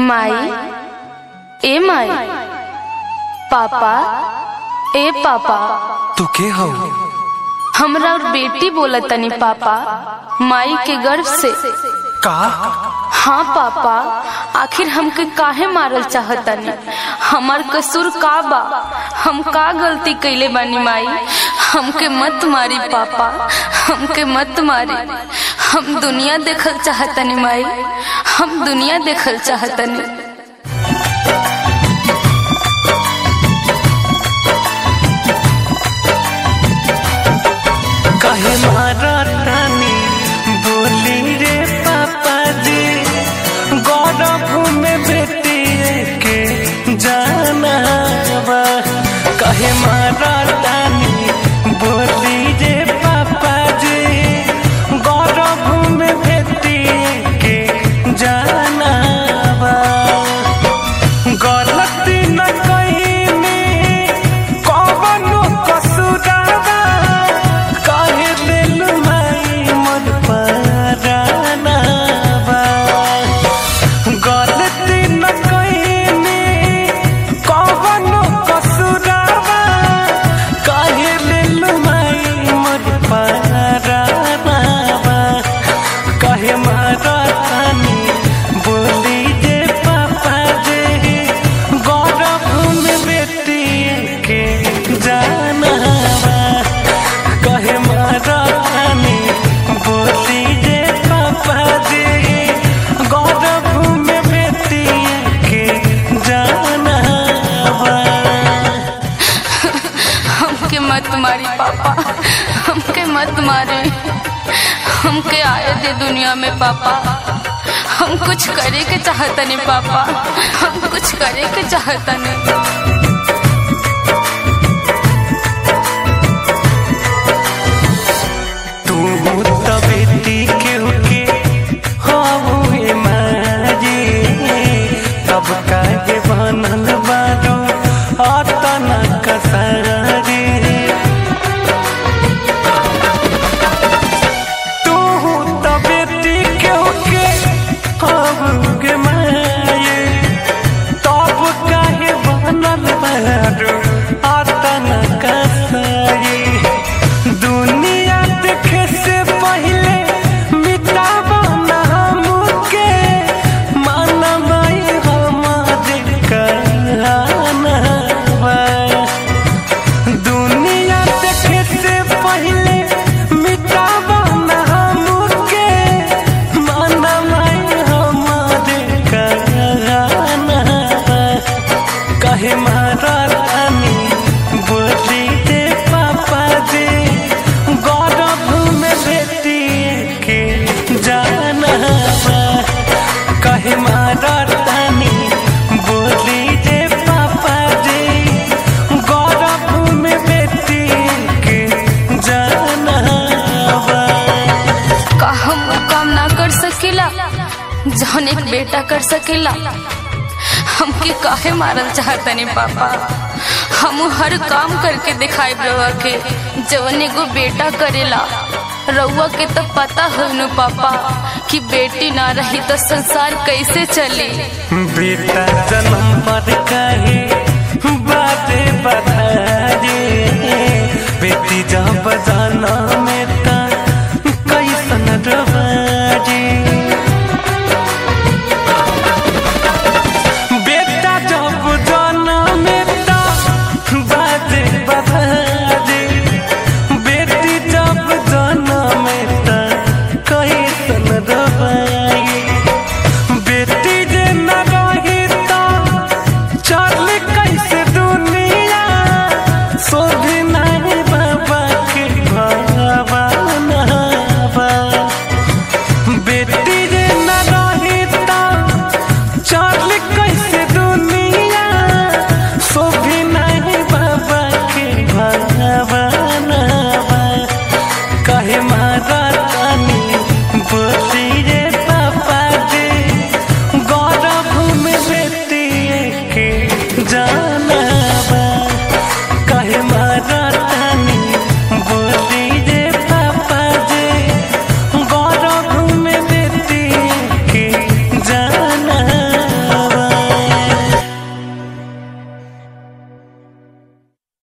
माई ए माई, पापा ए पापा। तू के हो? हमरा और बेटी बोला तनी पापा, माई के गर्भ से। का? हाँ पापा, आखिर हमके काहे मारल चाहतनी? हमार कसूर का बा? हम का गलती कैले बानी माई? हमके मत मारी पापा, हमके मत मारी। हम दुनिया देखल चाहतनी माई, हम दुनिया देखल चाहतनी। काहे मारा तानी बोली रे पापा जी, गौरव में बेटी के जाना बा। काहे मारा तानी बोली रे पापा जी, गौरव में बेटी के जाना बा। गलती न कईनी कवनो कसूरवा, काहे दिल माई मोर पराना बा। गलती न कईनी कवनो कसूरवा, काहे दिल माई मोर पराना बा। काहे मारा तानी बोली जे पापा जी, गौरव में बेटी के जाना बा। काहे मारा तानी बोली जे पापा जी, गौरव में बेटी के जाना बा। हमके मत मारी पापा, हमके मत मारे। हमके आए दे दुनिया में पापा। हम कुछ करे के चाहतनी पापा, हम कुछ करे के चाहतनी। तू त बेटी के होके होए मारी, तब काहे बनल बारो अतना कसारी। तू त बेटी के होके होए मारी, तब काहे बनल बारो अतना कसारी। दुनिया देखे से पहले मिटाबो ना हमके, माना माई हमारे कहना बा। दुनिया देखे से पहले मिटाबो ना हमके, माना माई हमारे कहना बा। काहे मारा तानी बोली दे पापा जी, गौरव में बेटी के जाना बा। काहे मारा तानी बोली दे पापा जी, गौरव में बेटी के जाना बा। का हम वो काम ना कर सकेला जौन एक बेटा कर सकेला? हमके काहे मारल चाहतनी पापा? हम हर काम करके दिखाई रउआ के जवन एगो बेटा करेला। रउआ के तो पता हो न पापा कि बेटी ना रही तो संसार कैसे चले। बेटा जन्म पर काहे बाते बधाई, बेटी जब जन्म